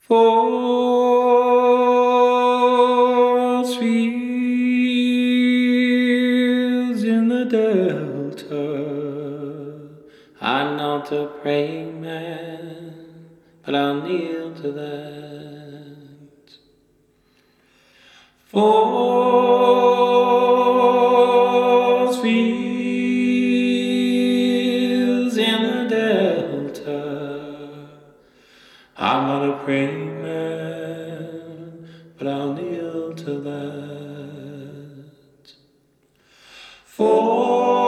Force fields in the delta. I'm not a praying man, but I'll kneel to that. Force fields in the delta. I'm not a praying man, but I'll kneel to that. For